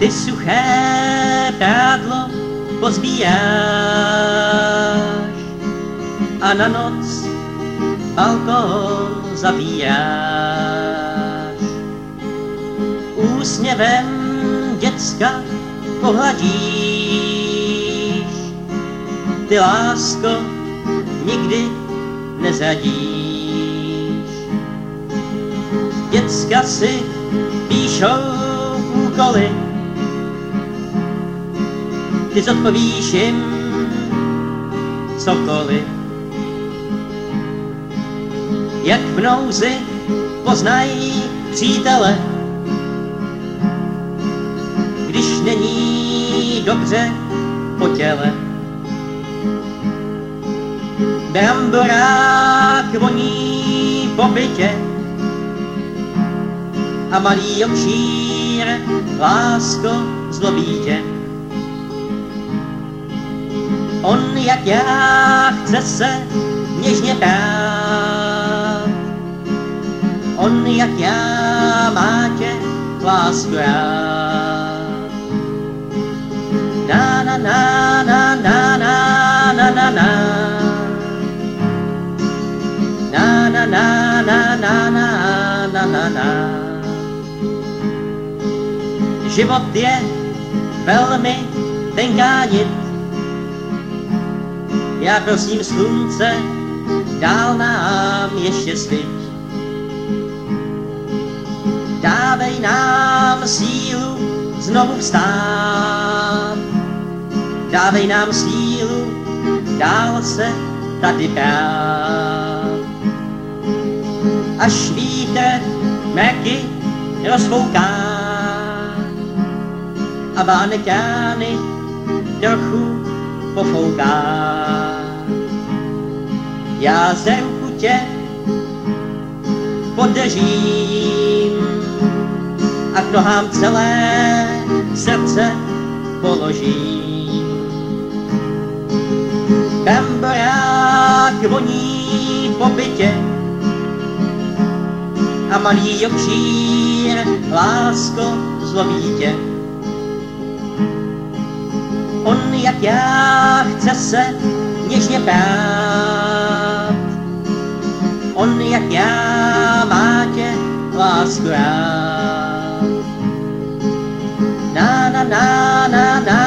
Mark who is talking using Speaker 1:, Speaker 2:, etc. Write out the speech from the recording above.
Speaker 1: Ty suché prádlo pozbíráš a na noc balkón zavíráš. Úsměvem děcka pohladíš, ty lásko nikdy nezradíš. Děcka si píšou úkoly, ty zodpovíš jim cokoliv. Jak v nouzi poznají přítele, když není dobře po těle. Bramborák voní po bytě a malý obšír, lásko, zlobí tě. On jak já chce se něžně prát, on jak já má tě lásku rád. Na na na na na na na na na na na na na na na na na na. Život je velmi tenká nit, já prosím slunce, dál nám ještě sviť. Dávej nám sílu znovu vstát, dávej nám sílu dál se tady prát. Až vítr mraky rozfouká a váneťány trochu pofouká. Já za ruku tě podržím a k nohám celé srdce položím. Bramborák voní po bytě a malý obšír, lásko, zlobí tě. On jak já chce se něžně prát, on jak já má tě lásku rád. Na na na na na